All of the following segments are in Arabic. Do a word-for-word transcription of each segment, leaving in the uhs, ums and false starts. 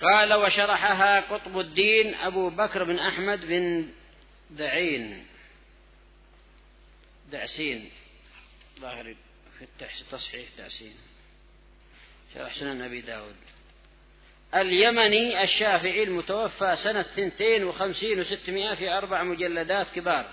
قال: وشرحها قطب الدين أبو بكر بن أحمد بن دعين دعسين ظاهر في التصحيح دعسين شرح سنن أبي داود اليمني الشافعي المتوفى سنة اثنتين وخمسين وستمائة في أربع مجلدات كبار،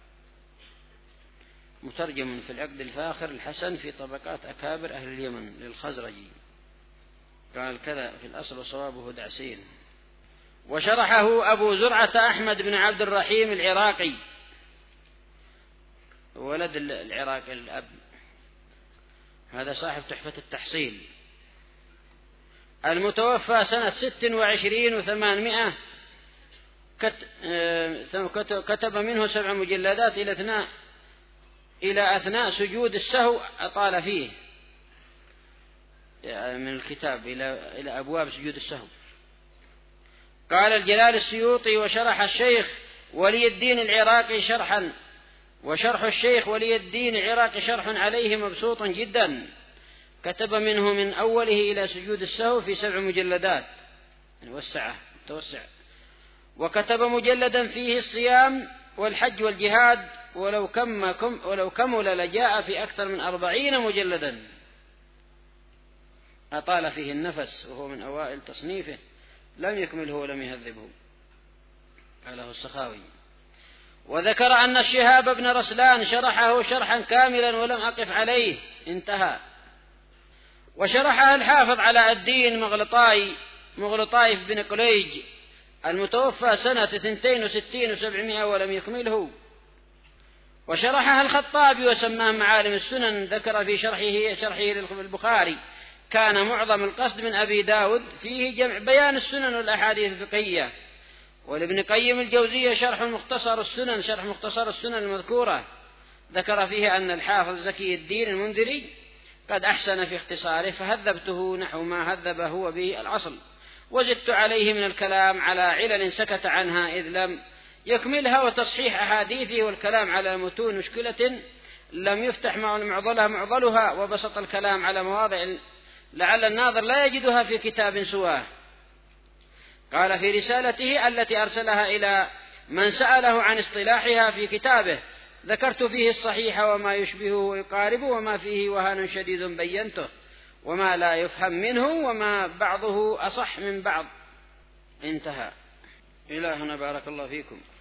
مترجم في العقد الفاخر الحسن في طبقات أكابر أهل اليمن للخزرجي. قال كذا في الأصل وصوابه دعسين. وشرحه أبو زرعة أحمد بن عبد الرحيم العراقي، ولد العراق الأب، هذا صاحب تحفة التحصيل، المتوفى سنة ست وعشرين وثمانمائة، كتب منه سبع مجلدات إلى أثناء إلى أثناء سجود السهو أطال فيه من الكتاب إلى إلى أبواب سجود السهو. قال الجلال السيوطي: وشرح الشيخ ولي الدين العراقي شرحا وشرح الشيخ ولي الدين العراقي شرح عليه مبسوط جدا، كتب منه من أوله إلى سجود السهو في سبع مجلدات وسعة توسع. وكتب مجلدا فيه الصيام والحج والجهاد، ولو كم ولو كمل لجاء في أكثر من أربعين مجلدا، أطال فيه النفس وهو من أوائل تصنيفه، لم يكمله ولم يهذبه، قاله السخاوي. وذكر أن الشهاب بن رسلان شرحه شرحا كاملا ولم أقف عليه، انتهى. وشرحها الحافظ علاء الدين مغلطاي مغلطاي بن قليج المتوفى سنة اثنتين وستين وسبعمائة ولم يكمله. وشرحها الخطابي وسماه معالم السنن، ذكر في شرحه شرحه للبخاري: كان معظم القصد من أبي داود فيه جمع بيان السنن والأحاديث الفقهية. ولابن قيم الجوزية شرح مختصر السنن شرح مختصر السنن المذكورة، ذكر فيه أن الحافظ زكي الدين المنذري قد أحسن في اختصاره، فهذبته نحو ما هذب هو به الأصل، وزدت عليه من الكلام على علل سكت عنها إذ لم يكملها، وتصحيح أحاديثه والكلام على متون مشكلة لم يفتح معضلها معضلها، وبسط الكلام على مواضع لعل الناظر لا يجدها في كتاب سواه. قال في رسالته التي أرسلها إلى من سأله عن اصطلاحها في كتابه: ذكرت فيه الصحيح وما يشبهه ويقاربه، وما فيه وهن شديد بينته، وما لا يفهم منه، وما بعضه أصح من بعض، انتهى. إلى هنا، بارك الله فيكم.